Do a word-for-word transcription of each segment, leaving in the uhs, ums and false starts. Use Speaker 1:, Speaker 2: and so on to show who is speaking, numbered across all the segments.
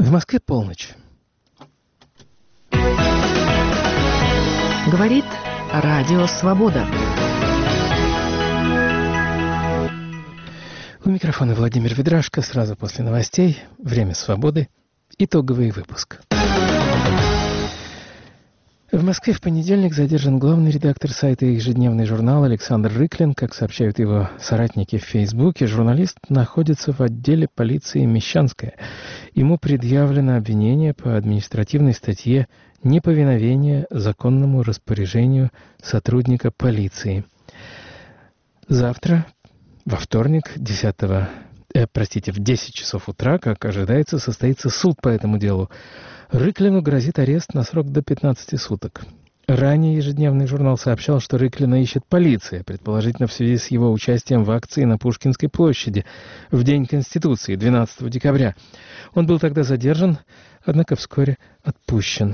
Speaker 1: В Москве полночь.
Speaker 2: Говорит Радио Свобода.
Speaker 1: У микрофона Владимир Ведрашко. Сразу после новостей. Время свободы. Итоговый выпуск. В Москве в понедельник задержан главный редактор сайта «Ежедневный журнал» Александр Рыклин. Как сообщают его соратники в Фейсбуке, журналист находится в отделе полиции Мещанская. Ему предъявлено обвинение по административной статье «Неповиновение законному распоряжению сотрудника полиции». Завтра, во вторник, десятого, э, простите, в десять часов утра, как ожидается, состоится суд по этому делу. Рыклину грозит арест на срок до пятнадцати суток. Ранее ежедневный журнал сообщал, что Рыклина ищет полиция, предположительно в связи с его участием в акции на Пушкинской площади в День Конституции, двенадцатого декабря. Он был тогда задержан, однако вскоре отпущен.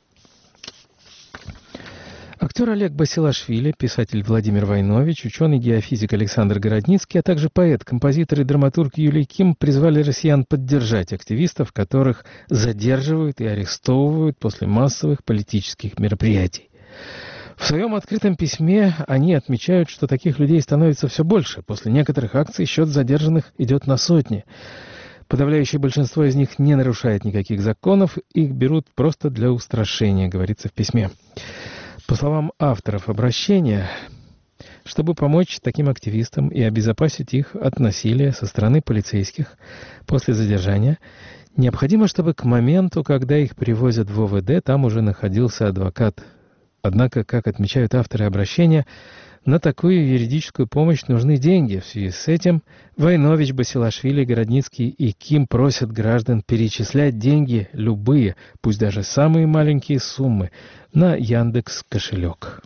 Speaker 1: Актер Олег Басилашвили, писатель Владимир Войнович, ученый-геофизик Александр Городницкий, а также поэт, композитор и драматург Юлий Ким призвали россиян поддержать активистов, которых задерживают и арестовывают после массовых политических мероприятий. В своем открытом письме они отмечают, что таких людей становится все больше. После некоторых акций счет задержанных идет на сотни. Подавляющее большинство из них не нарушает никаких законов, их берут просто для устрашения, говорится в письме. По словам авторов обращения, чтобы помочь таким активистам и обезопасить их от насилия со стороны полицейских после задержания, необходимо, чтобы к моменту, когда их привозят в ОВД, там уже находился адвокат. Однако, как отмечают авторы обращения, на такую юридическую помощь нужны деньги. В связи с этим Войнович, Басилашвили, Городницкий и Ким просят граждан перечислять деньги, любые, пусть даже самые маленькие суммы, на Яндекс.Кошелек.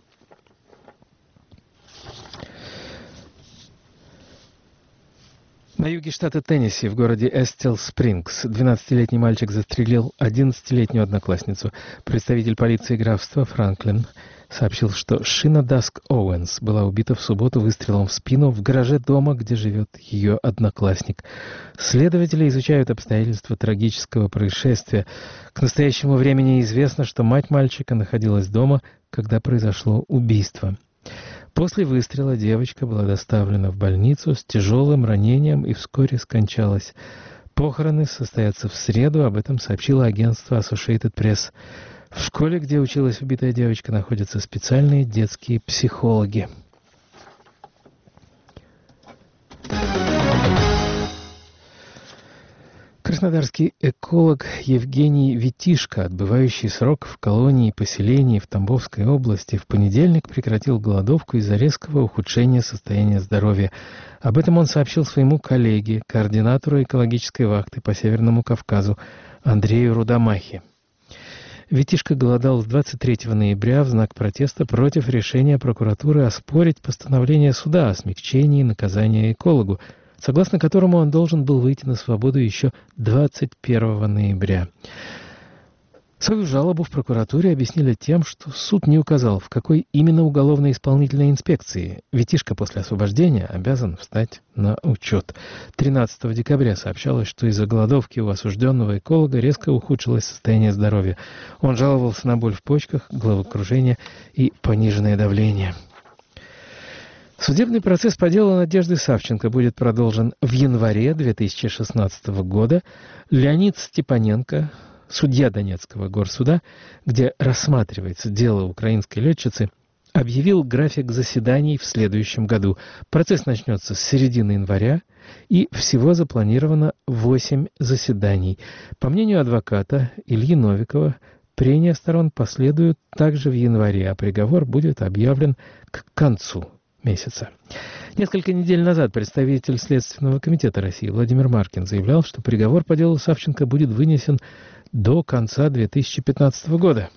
Speaker 1: На юге штата Теннесси, в городе Эстил-Спрингс, двенадцатилетний мальчик застрелил одиннадцатилетнюю одноклассницу. Представитель полиции графства Франклин сообщил, что Шина Даск Оуэнс была убита в субботу выстрелом в спину в гараже дома, где живет ее одноклассник. Следователи изучают обстоятельства трагического происшествия. К настоящему времени известно, что мать мальчика находилась дома, когда произошло убийство. После выстрела девочка была доставлена в больницу с тяжелым ранением и вскоре скончалась. Похороны состоятся в среду, об этом сообщило агентство Associated Press. В школе, где училась убитая девочка, находятся специальные детские психологи. Краснодарский эколог Евгений Витишко, отбывающий срок в колонии поселений в Тамбовской области, в понедельник прекратил голодовку из-за резкого ухудшения состояния здоровья. Об этом он сообщил своему коллеге, координатору экологической вахты по Северному Кавказу Андрею Рудомахе. Витишко голодал с двадцать третьего ноября в знак протеста против решения прокуратуры оспорить постановление суда о смягчении наказания экологу, согласно которому он должен был выйти на свободу еще двадцать первого ноября. Свою жалобу в прокуратуре объяснили тем, что суд не указал, в какой именно уголовно-исполнительной инспекции Витишко после освобождения обязан встать на учет. тринадцатого декабря сообщалось, что из-за голодовки у осужденного эколога резко ухудшилось состояние здоровья. Он жаловался на боль в почках, головокружение и пониженное давление. Судебный процесс по делу Надежды Савченко будет продолжен в январе две тысячи шестнадцатого года. Леонид Степаненко, судья Донецкого горсуда, где рассматривается дело украинской летчицы, объявил график заседаний в следующем году. Процесс начнется с середины января, и всего запланировано восемь заседаний. По мнению адвоката Ильи Новикова, прения сторон последуют также в январе, а приговор будет объявлен к концу месяца. Несколько недель назад представитель Следственного комитета России Владимир Маркин заявлял, что приговор по делу Савченко будет вынесен до конца две тысячи пятнадцатого года.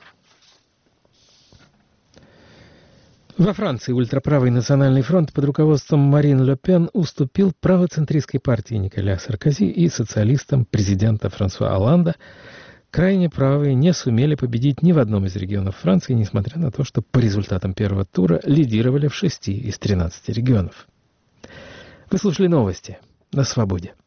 Speaker 1: Во Франции ультраправый национальный фронт под руководством Марин Ле Пен уступил правоцентристской партии Николя Саркози и социалистам президента Франсуа Олланда. Крайне правые не сумели победить ни в одном из регионов Франции, несмотря на то, что по результатам первого тура лидировали в шести из тринадцати регионов. Вы слушали новости на Свободе.